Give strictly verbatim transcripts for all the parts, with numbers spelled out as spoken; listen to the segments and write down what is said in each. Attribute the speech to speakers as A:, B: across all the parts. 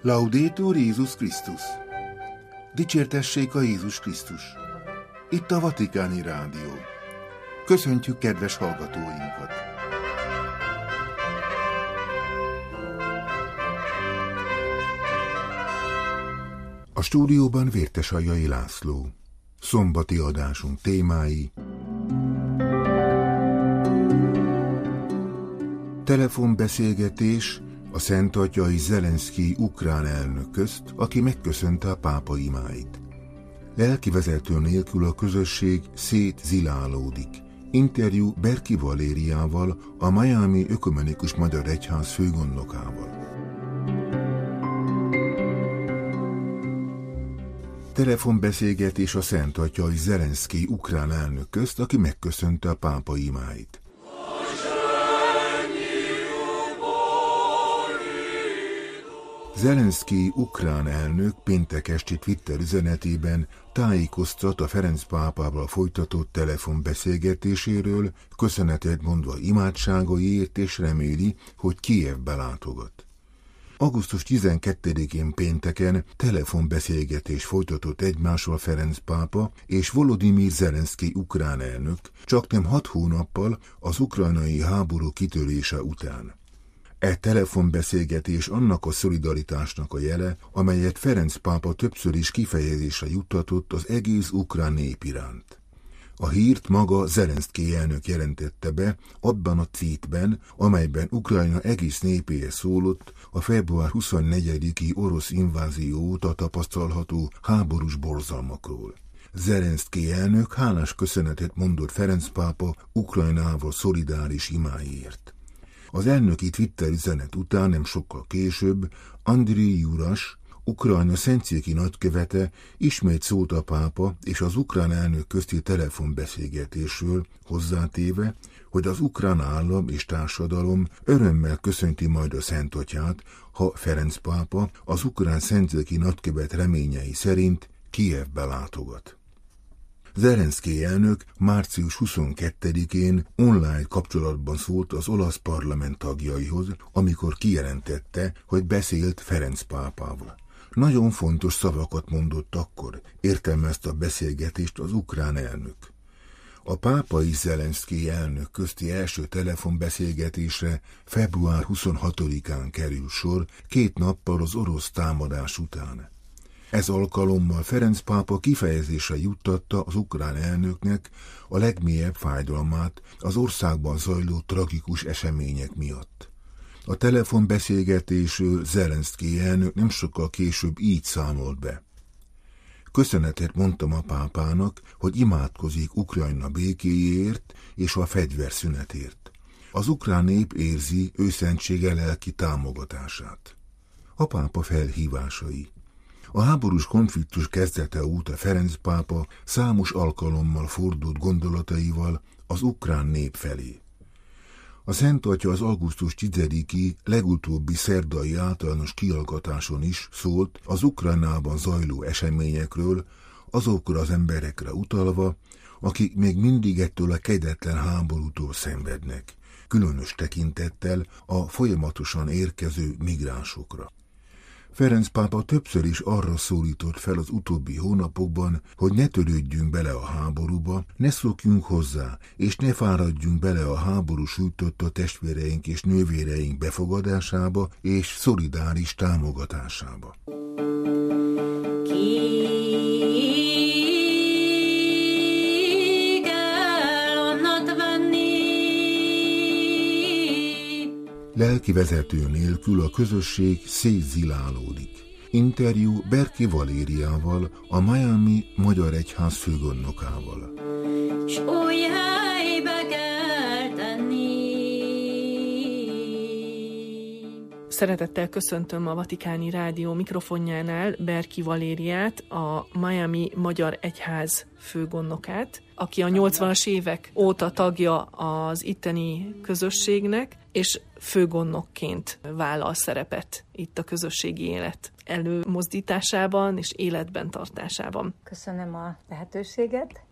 A: Laudetur Jézus Krisztus! Dicsértessék a Jézus Krisztus! Itt a Vatikáni Rádió. Köszöntjük kedves hallgatóinkat! A stúdióban Vértesaljai László. Szombati adásunk témái: telefonbeszélgetés a Szent Atya és Zelenszkij ukrán elnök közt, aki megköszönte a pápa imáit. Lelkivezető nélkül a közösség szétzilálódik. Interjú Berki Valériával, a Miami Ökumenikus Magyar Egyház főgondnokával. Telefonbeszélgetés a Szent Atya és Zelenszkij ukrán elnök közt, aki megköszönte a pápa imáit. Zelenszkij ukrán elnök péntek esti Twitter üzenetében tájékoztat a Ferenc pápával folytatott telefonbeszélgetéséről, köszönetet mondva imádságaiért, és reméli, hogy Kijevbe látogat. augusztus tizenkettedikén pénteken telefonbeszélgetés folytatott egymással Ferenc pápa és Volodimir Zelenszkij ukrán elnök, csaknem hat hónappal az ukrajnai háború kitörése után. E telefonbeszélgetés annak a szolidaritásnak a jele, amelyet Ferenc pápa többször is kifejezésre juttatott az egész ukrán nép iránt. A hírt maga Zelenszkij elnök jelentette be abban a tweetben, amelyben Ukrajna egész népéhez szólott a február huszonnegyediki orosz invázió óta tapasztalható háborús borzalmakról. Zelenszkij elnök hálás köszönetet mondott Ferenc pápa Ukrajnával szolidáris imáiért. Az elnöki Twitter üzenet után nem sokkal később Andriy Juras, Ukrajna szentszéki nagykövete ismét szólt a pápa és az ukrán elnök közti telefonbeszélgetésről, hozzátéve, hogy az ukrán állam és társadalom örömmel köszönti majd a Szent Atyát, ha Ferenc pápa az ukrán szentszéki nagykövet reményei szerint Kijevbe látogat. Zelenszkij elnök március huszonkettedikén online kapcsolatban szólt az olasz parlament tagjaihoz, amikor kijelentette, hogy beszélt Ferenc pápával. Nagyon fontos szavakat mondott akkor, értelmezte a beszélgetést az ukrán elnök. A pápa és Zelenszkij elnök közti első telefonbeszélgetésre február huszonhatodikán kerül sor, két nappal az orosz támadás után. Ez alkalommal Ferenc pápa kifejezésre juttatta az ukrán elnöknek a legmélyebb fájdalmát az országban zajló tragikus események miatt. A telefonbeszélgetésről Zelenszkij elnök nem sokkal később így számolt be. Köszönetet mondtam a pápának, hogy imádkozik Ukrajna békéjéért és a fegyverszünetért. Az ukrán nép érzi őszentsége lelki támogatását. A pápa felhívásai. A háborús konfliktus kezdete óta Ferenc pápa számos alkalommal fordult gondolataival az ukrán nép felé. A Szent Atya az augusztus tizediki legutóbbi szerdai általános kihallgatáson is szólt az Ukrajnában zajló eseményekről, azokra az emberekre utalva, akik még mindig ettől a kegyetlen háborútól szenvednek, különös tekintettel a folyamatosan érkező migránsokra. Ferenc pápa többször is arra szólított fel az utóbbi hónapokban, hogy ne törődjünk bele a háborúba, ne szokjunk hozzá, és ne fáradjunk bele a háború sújtotta testvéreink és nővéreink befogadásába és szolidáris támogatásába. Lelkivezető nélkül a közösség szétzilálódik. Interjú Berki Valériával, a Miami Magyar Egyház főgondnokával.
B: Szeretettel köszöntöm a Vatikáni Rádió mikrofonjánál Berki Valériát, a Miami Magyar Egyház főgondnokát, aki a nyolcvanas évek óta tagja az itteni közösségnek, és főgondnokként vállal szerepet itt a közösségi élet előmozdításában és életben tartásában.
C: Köszönöm a lehetőséget.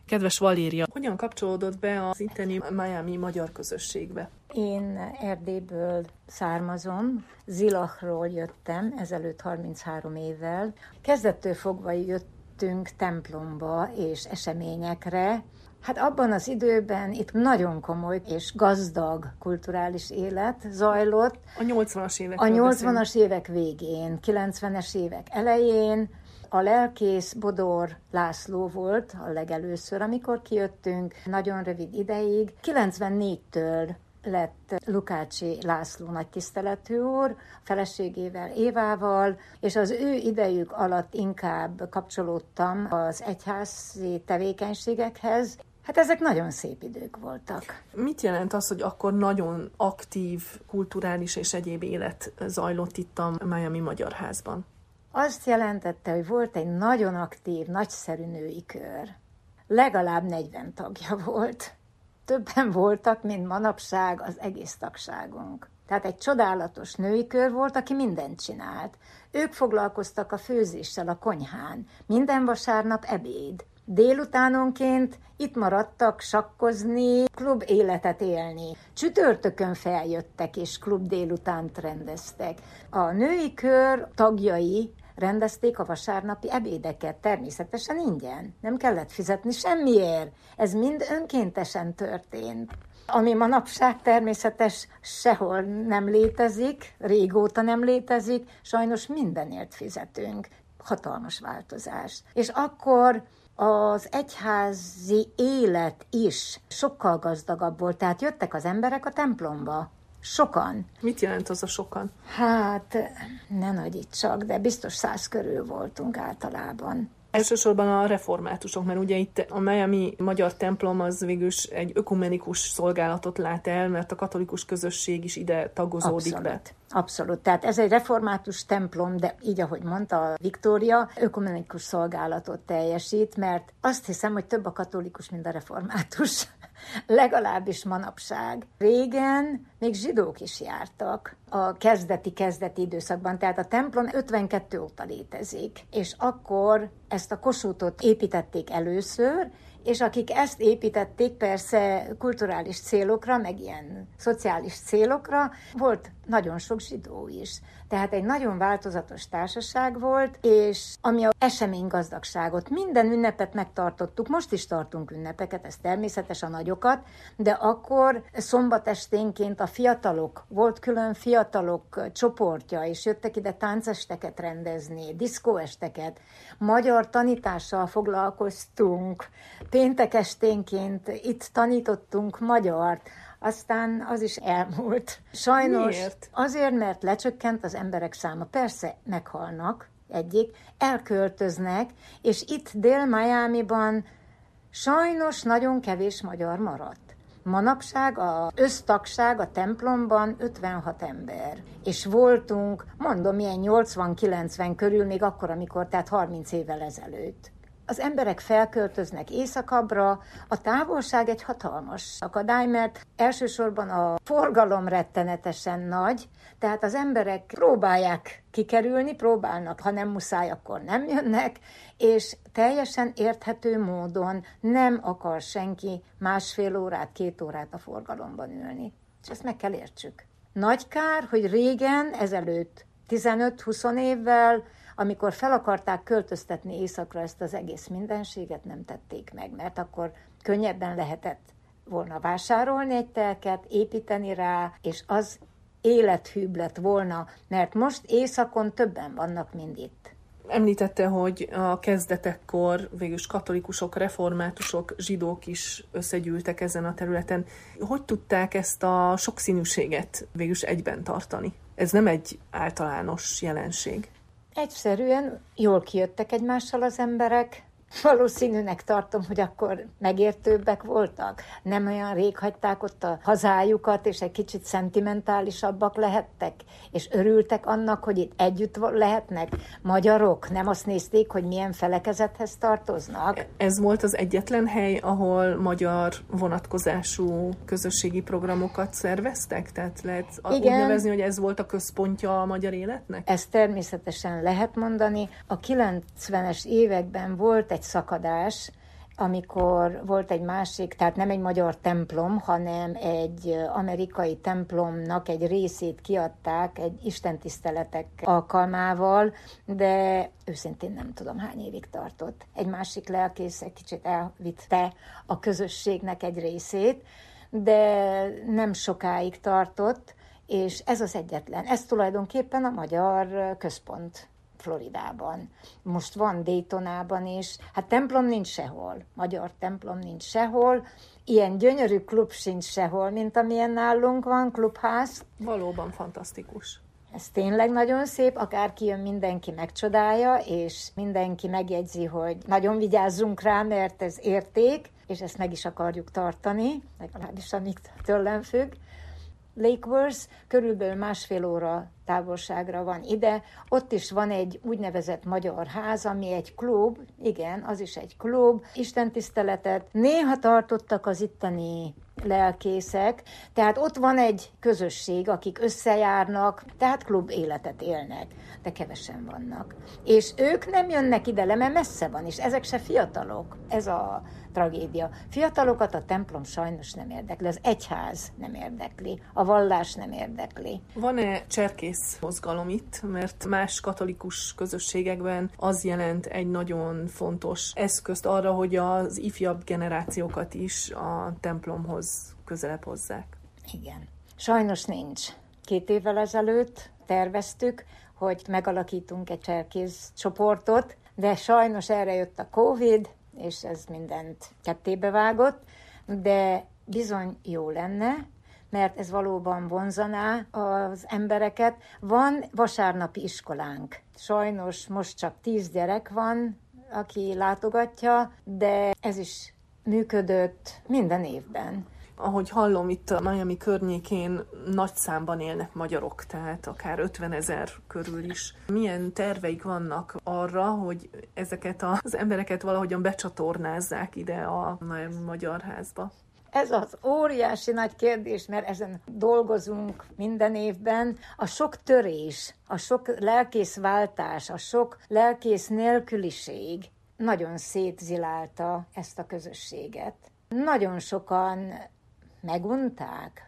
B: Kedves Valéria, hogyan kapcsolódott be az itteni miami magyar közösségbe?
C: Én Erdélyből származom, Zilachról jöttem ezelőtt harminchárom évvel. Kezdettől fogva jöttünk templomba és eseményekre. Hát abban az időben itt nagyon komoly és gazdag kulturális élet zajlott.
B: A nyolcvanas évek.
C: A nyolcvanas évek végén, kilencvenes évek elején. A lelkész Bodor László volt a legelőször, amikor kijöttünk, nagyon rövid ideig. kilencvennégytől lett Lukácsi László nagytiszteletű úr, feleségével Évával, és az ő idejük alatt inkább kapcsolódtam az egyházi tevékenységekhez. Hát ezek nagyon szép idők voltak.
B: Mit jelent az, hogy akkor nagyon aktív, kulturális és egyéb élet zajlott itt a Miami Magyar Házban?
C: Azt jelentette, hogy volt egy nagyon aktív, nagyszerű női kör. Legalább negyven tagja volt. Többen voltak, mint manapság az egész tagságunk. Tehát egy csodálatos női kör volt, aki mindent csinált. Ők foglalkoztak a főzéssel a konyhán. Minden vasárnap ebéd. Délutánonként itt maradtak sakkozni, klub életet élni. Csütörtökön feljöttek és klub délutánt rendeztek. A női kör tagjai rendezték a vasárnapi ebédeket, természetesen ingyen. Nem kellett fizetni semmiért. Ez mind önkéntesen történt. Ami manapság természetes sehol nem létezik, régóta nem létezik, sajnos mindenért fizetünk. Hatalmas változás. És akkor az egyházi élet is sokkal gazdagabb volt, tehát jöttek az emberek a templomba. Sokan.
B: Mit jelent az a sokan?
C: Hát, ne nagyítsak, de biztos száz körül voltunk általában.
B: Elsősorban a reformátusok, mert ugye itt a Miami Magyar Templom az végülis egy ökumenikus szolgálatot lát el, mert a katolikus közösség is ide tagozódik
C: Abszolút.
B: be.
C: Abszolút. Tehát ez egy református templom, de így, ahogy mondta Viktória, ökumenikus szolgálatot teljesít, mert azt hiszem, hogy több a katolikus, mint a református. Legalábbis manapság. Régen még zsidók is jártak a kezdeti-kezdeti időszakban, tehát a templom ötvenkettő óta létezik, és akkor ezt a Kossuthot építették először, és akik ezt építették persze kulturális célokra, meg ilyen szociális célokra, volt nagyon sok zsidó is. Tehát egy nagyon változatos társaság volt, és ami a eseménygazdagságot, minden ünnepet megtartottuk, most is tartunk ünnepeket, ez természetes a nagyokat, de akkor szombatesténként a fiatalok, volt külön fiatalok csoportja, és jöttek ide táncesteket rendezni, diszkóesteket, magyar tanítással foglalkoztunk, péntek esténként itt tanítottunk magyart, aztán az is elmúlt. Sajnos
B: Miért?
C: Azért, mert lecsökkent az emberek száma. Persze meghalnak egyik, elköltöznek, és itt Dél-Miamiban sajnos nagyon kevés magyar maradt. Manapság az össztagság a templomban ötvenhat ember, és voltunk, mondom, ilyen nyolcvan-kilencven körül, még akkor, amikor, tehát harminc évvel ezelőtt. Az emberek felköltöznek északabbra, a távolság egy hatalmas akadály, mert elsősorban a forgalom rettenetesen nagy, tehát az emberek próbálják kikerülni, próbálnak, ha nem muszáj, akkor nem jönnek, és teljesen érthető módon nem akar senki másfél órát, két órát a forgalomban ülni. És ezt meg kell értsük. Nagy kár, hogy régen, ezelőtt tizenöt-húsz évvel, amikor fel akarták költöztetni északra ezt az egész mindenséget, nem tették meg, mert akkor könnyebben lehetett volna vásárolni egy telket, építeni rá, és az élethűbb lett volna, mert most északon többen vannak, mint itt.
B: Említette, hogy a kezdetekkor végülis katolikusok, reformátusok, zsidók is összegyűltek ezen a területen. Hogy tudták ezt a sokszínűséget végülis egyben tartani? Ez nem egy általános jelenség.
C: Egyszerűen jól kijöttek egymással az emberek. Valószínűnek tartom, hogy akkor megértőbbek voltak. Nem olyan rég hagyták ott a hazájukat, és egy kicsit szentimentálisabbak lehettek, és örültek annak, hogy itt együtt lehetnek magyarok. Nem azt nézték, hogy milyen felekezethez tartoznak.
B: Ez volt az egyetlen hely, ahol magyar vonatkozású közösségi programokat szerveztek? Tehát lehet Igen. úgy nevezni, hogy ez volt a központja a magyar életnek?
C: Ezt természetesen lehet mondani. A kilencvenes években volt egy szakadás, amikor volt egy másik, tehát nem egy magyar templom, hanem egy amerikai templomnak egy részét kiadták egy istentiszteletek alkalmával, de őszintén nem tudom, hány évig tartott. Egy másik lelkész egy kicsit elvitte a közösségnek egy részét, de nem sokáig tartott, és ez az egyetlen. Ez tulajdonképpen a magyar központ Floridában. Most van Daytonában is. Hát templom nincs sehol. Magyar templom nincs sehol. Ilyen gyönyörű klub sincs sehol, mint amilyen nálunk van, klubház.
B: Valóban fantasztikus.
C: Ez tényleg nagyon szép, akárki jön, mindenki megcsodálja, és mindenki megjegyzi, hogy nagyon vigyázzunk rá, mert ez érték, és ezt meg is akarjuk tartani, legalábbis amíg tőlem függ. Lake Worth körülbelül másfél óra távolságra van ide, ott is van egy úgynevezett magyar ház, ami egy klub, igen, az is egy klub, istentiszteletet néha tartottak az itteni lelkészek, tehát ott van egy közösség, akik összejárnak, tehát klub életet élnek, de kevesen vannak. És ők nem jönnek ide le, mert messze van, és ezek se fiatalok. Ez a tragédia. Fiatalokat a templom sajnos nem érdekli, az egyház nem érdekli, a vallás nem érdekli.
B: Van-e cserkész mozgalom itt? Mert más katolikus közösségekben az jelent egy nagyon fontos eszközt arra, hogy az ifjabb generációkat is a templomhoz közelebb hozzák.
C: Igen. Sajnos nincs. Két évvel ezelőtt terveztük, hogy megalakítunk egy cserkész csoportot, de sajnos erre jött a Covid, és ez mindent kettébe vágott, de bizony jó lenne, mert ez valóban vonzaná az embereket. Van vasárnapi iskolánk. Sajnos most csak tíz gyerek van, aki látogatja, de ez is működött minden évben.
B: Ahogy hallom, itt a Miami környékén nagy számban élnek magyarok, tehát akár ötvenezer körül is. Milyen terveik vannak arra, hogy ezeket az embereket valahogyan becsatornázzák ide a Magyar Házba?
C: Ez az óriási nagy kérdés, mert ezen dolgozunk minden évben. A sok törés, a sok lelkészváltás, a sok lelkész nélküliség nagyon szétzilálta ezt a közösséget. Nagyon sokan megunták,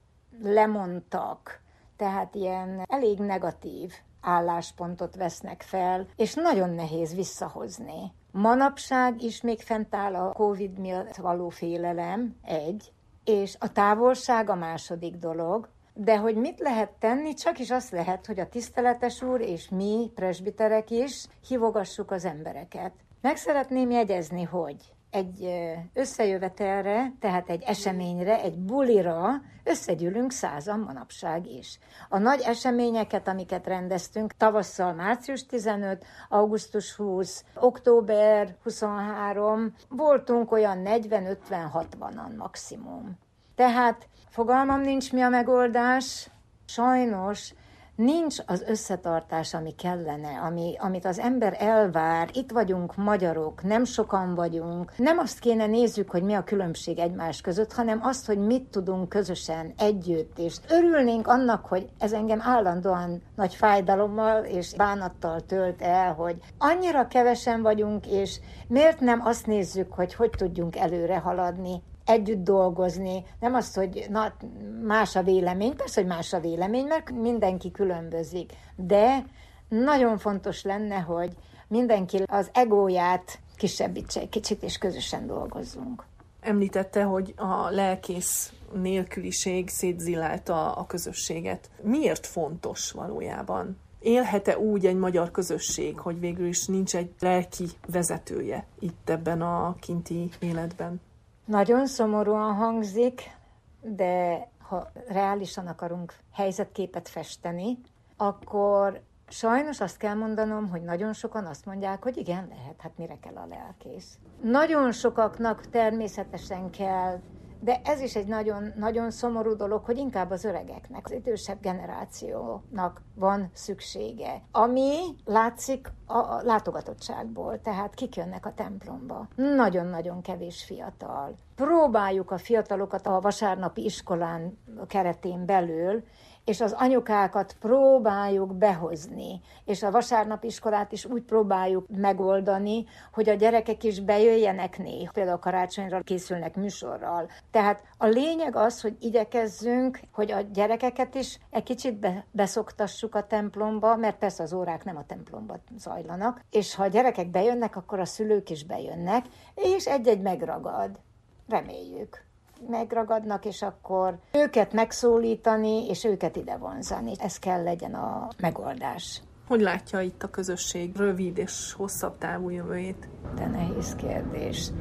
C: lemondtak, tehát ilyen elég negatív álláspontot vesznek fel, és nagyon nehéz visszahozni. Manapság is még fent áll a Covid miatt való félelem, egy, és a távolság a második dolog, de hogy mit lehet tenni, csak is azt lehet, hogy a tiszteletes úr és mi, presbiterek is hívogassuk az embereket. Meg szeretném jegyezni, hogy egy összejövetelre, tehát egy eseményre, egy bulira összegyűlünk százan manapság is. A nagy eseményeket, amiket rendeztünk, tavasszal március tizenöt, augusztus húsz, október huszonhárom, voltunk olyan negyven, ötven, hatvanan maximum. Tehát fogalmam nincs, mi a megoldás. Sajnos nincs az összetartás, ami kellene, ami, amit az ember elvár. Itt vagyunk magyarok, nem sokan vagyunk. Nem azt kéne nézzük, hogy mi a különbség egymás között, hanem azt, hogy mit tudunk közösen együtt. És örülnénk annak, hogy ez engem állandóan nagy fájdalommal és bánattal tölt el, hogy annyira kevesen vagyunk, és miért nem azt nézzük, hogy hogy tudjunk előre haladni, együtt dolgozni, nem azt, hogy na, más a vélemény, persze, hogy más a vélemény, mert mindenki különbözik, de nagyon fontos lenne, hogy mindenki az egóját kisebbítse egy kicsit, és közösen dolgozzunk.
B: Említette, hogy a lelkész nélküliség szétzilálta a közösséget. Miért fontos valójában? Élhet-e úgy egy magyar közösség, hogy végül is nincs egy lelki vezetője itt ebben a kinti életben?
C: Nagyon szomorúan hangzik, de ha reálisan akarunk helyzetképet festeni, akkor sajnos azt kell mondanom, hogy nagyon sokan azt mondják, hogy igen, lehet, hát mire kell a lelkész. Nagyon sokaknak természetesen kell, de ez is egy nagyon, nagyon szomorú dolog, hogy inkább az öregeknek, az idősebb generációnak van szüksége. Ami látszik a látogatottságból, tehát kik jönnek a templomba. Nagyon-nagyon kevés fiatal. Próbáljuk a fiatalokat a vasárnapi iskolán keretén belül, és az anyukákat próbáljuk behozni, és a vasárnapi iskolát is úgy próbáljuk megoldani, hogy a gyerekek is bejöjjenek néha, például karácsonyra készülnek műsorral. Tehát a lényeg az, hogy igyekezzünk, hogy a gyerekeket is egy kicsit be, beszoktassuk a templomba, mert persze az órák nem a templomba zajlanak, és ha a gyerekek bejönnek, akkor a szülők is bejönnek, és egy-egy megragad. Reméljük. Megragadnak, és akkor őket megszólítani, és őket ide vonzani. Ez kell legyen a megoldás.
B: Hogy látja itt a közösség rövid és hosszabb távú jövőjét?
C: De nehéz kérdés.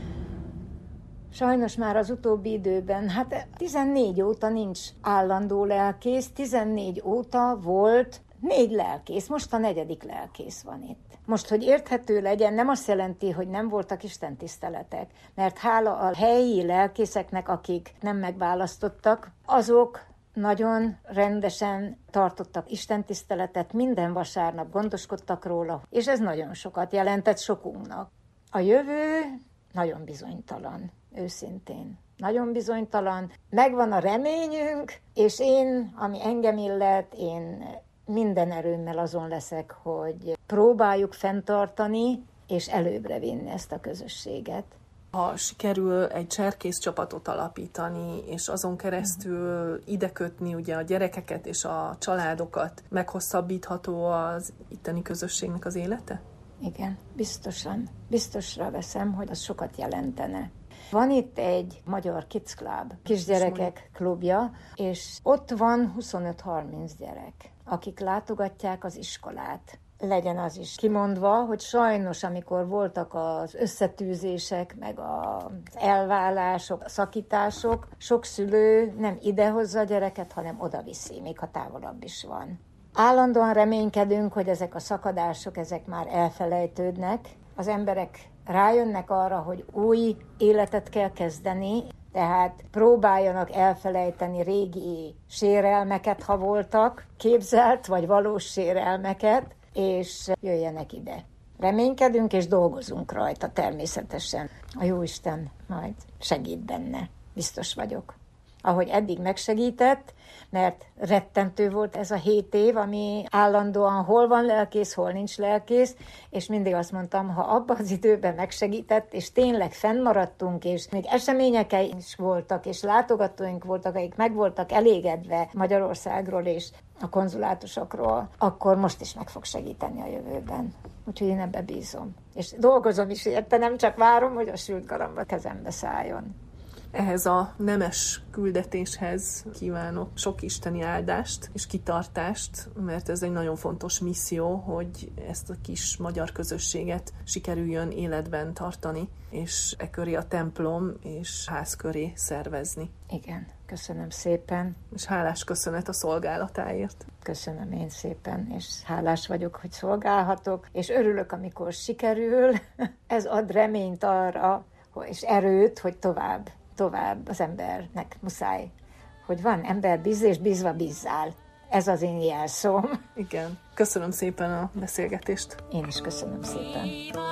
C: Sajnos már az utóbbi időben, hát tizennégy óta nincs állandó lelkész, tizennégy óta volt négy lelkész, most a negyedik lelkész van itt. Most, hogy érthető legyen, nem azt jelenti, hogy nem voltak istentiszteletek, mert hála a helyi lelkészeknek, akik nem megválasztottak, azok nagyon rendesen tartottak istentiszteletet, minden vasárnap gondoskodtak róla, és ez nagyon sokat jelentett sokunknak. A jövő nagyon bizonytalan, őszintén. Nagyon bizonytalan. Megvan a reményünk, és én, ami engem illet, én minden erőmmel azon leszek, hogy próbáljuk fenntartani és előbbre vinni ezt a közösséget.
B: Ha sikerül egy cserkész csapatot alapítani, és azon keresztül ide kötni ugye a gyerekeket és a családokat, meghosszabbítható az itteni közösségnek az élete?
C: Igen, biztosan. Biztosra veszem, hogy az sokat jelentene. Van itt egy magyar Kids Club, kisgyerekek klubja, és ott van huszonöt-harminc gyerek, akik látogatják az iskolát. Legyen az is kimondva, hogy sajnos, amikor voltak az összetűzések, meg az elválások, a szakítások, sok szülő nem idehozza a gyereket, hanem oda viszi, még ha távolabb is van. Állandóan reménykedünk, hogy ezek a szakadások, ezek már elfelejtődnek. Az emberek rájönnek arra, hogy új életet kell kezdeni, tehát próbáljanak elfelejteni régi sérelmeket, ha voltak, képzelt vagy valós sérelmeket, és jöjjenek ide. Reménykedünk és dolgozunk rajta természetesen. A Jóisten majd segít benne, biztos vagyok. Ahogy eddig megsegített, mert rettentő volt ez a hét év, ami állandóan hol van lelkész, hol nincs lelkész, és mindig azt mondtam, ha abban az időben megsegített, és tényleg fennmaradtunk, és még események is voltak, és látogatóink voltak, akik meg voltak elégedve Magyarországról és a konzulátusokról, akkor most is meg fog segíteni a jövőben. Úgyhogy én ebbe bízom. És dolgozom is érte, nem csak várom, hogy a sült galamba kezembe szálljon.
B: Ehhez a nemes küldetéshez kívánok sok isteni áldást és kitartást, mert ez egy nagyon fontos misszió, hogy ezt a kis magyar közösséget sikerüljön életben tartani, és e köré a templom és ház köré szervezni.
C: Igen, köszönöm szépen.
B: És hálás köszönet a szolgálatáért.
C: Köszönöm én szépen, és hálás vagyok, hogy szolgálhatok, és örülök, amikor sikerül. Ez ad reményt arra, és erőt, hogy tovább tovább az embernek muszáj, hogy van ember bíz, és bízva bízzál. Ez az én jelszóm.
B: Igen. Köszönöm szépen a beszélgetést.
C: Én is köszönöm szépen.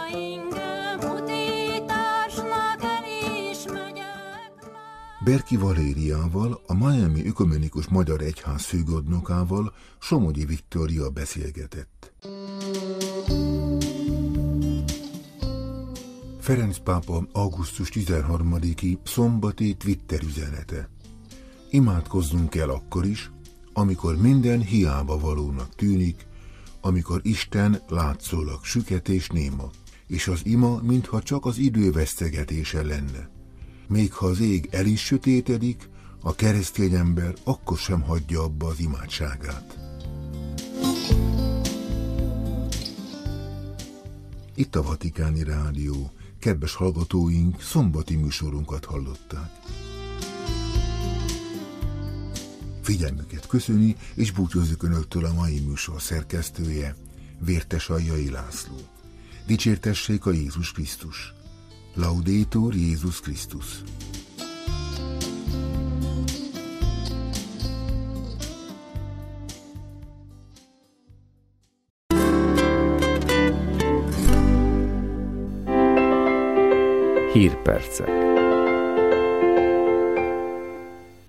A: Berki Valériával, a Miami Ökumenikus Magyar Egyház főgondnokával Somogyi Viktória beszélgetett. Ferenc pápa augusztus tizenharmadiki szombati Twitter üzenete. Imádkoznunk kell akkor is, amikor minden hiába valónak tűnik, amikor Isten látszólag süket és néma, és az ima mintha csak az idő vesztegetése lenne. Még ha az ég el is sötétedik, a keresztény ember akkor sem hagyja abba az imádságát. Itt a Vatikáni Rádió. Kedves hallgatóink, szombati műsorunkat hallották. Figyelmüket köszöni és búcsúzik önöktől a mai műsor szerkesztője, Vértes Aljai László. Dicsértessék a Jézus Krisztus. Laudetur Jézus Krisztus.
D: Hírpercek.